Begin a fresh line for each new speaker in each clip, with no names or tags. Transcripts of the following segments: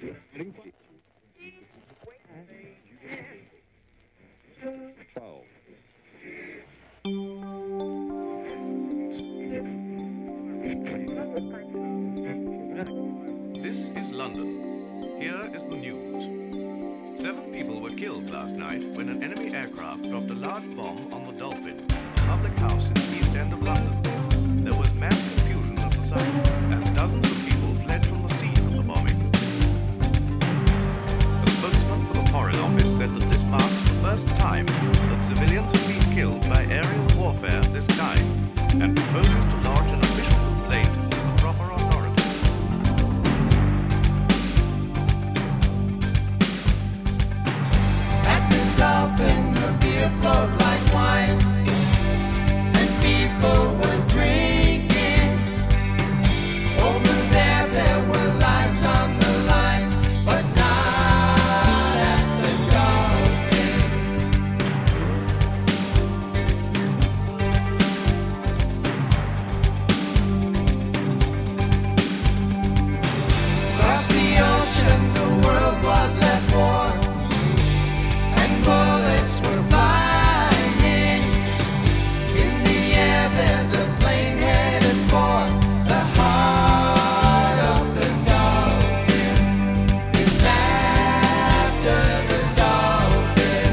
This is London. Here is the news. 7 people were killed last night when an enemy aircraft dropped a large bomb on the Dolphin, a public house in the East End of London. There was mass confusion at the site, as dozens of people fled from the scene of the bombing. A spokesman for the Foreign Office said that this marks the first time that civilians have been killed by aerial warfare of this kind, and proposes to lodge an official complaint with the proper authorities.
At the Dolphin, the beer flowed like wine, and people were drinking. Over there were lives on the line, but not at the Dolphin. Across the ocean, the world was at war, and bullets were flying. In the air, there's a plane headed for the heart of the Dolphin. It's after the Dolphin.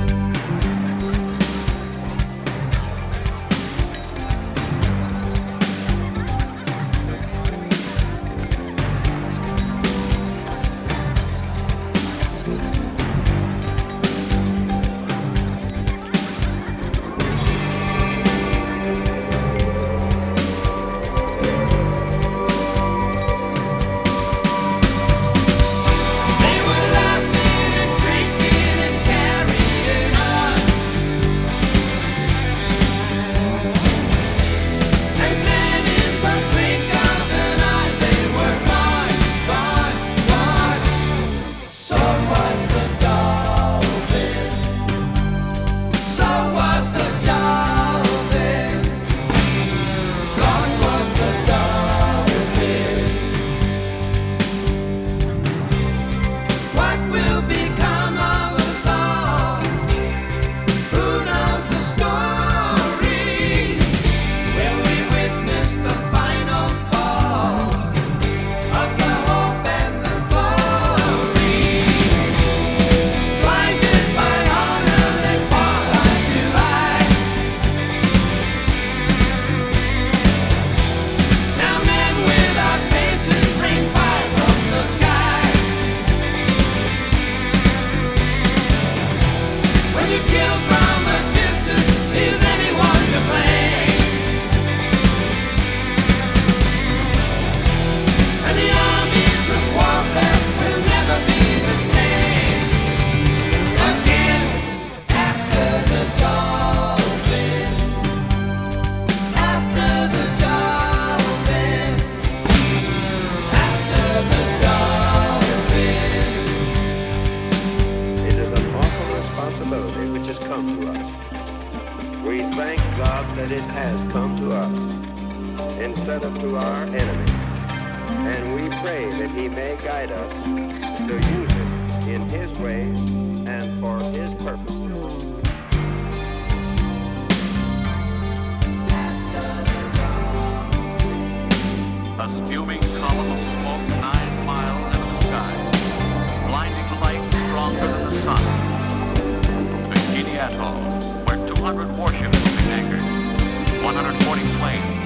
They were laughing and drinking and carrying on. And then in the blink of an eye, they were gone, gone, gone. So was the Dolphin. So was the Dolphin. Gone was the Dolphin. What will become of us all? Who knows the story? Will we witness the final fall of the hope and the glory? Blinded by honor, they fall eye to eye. Now men without faces rain fire from the sky. When you kill from a distance, is anyone to blame? And the armies of warfare will never be the same again after the Dolphin. After the Dolphin. After the Dolphin.
It is an awful responsibility which has come to us. We thank God that it has come to us instead of to our enemies. And we pray that He may guide us to use it in His ways and for His purposes.
A spewing column of smoke 9 miles into the sky. Blinding light stronger than the sun. From Bikini Atoll, where 200 warships will be anchored, 140 planes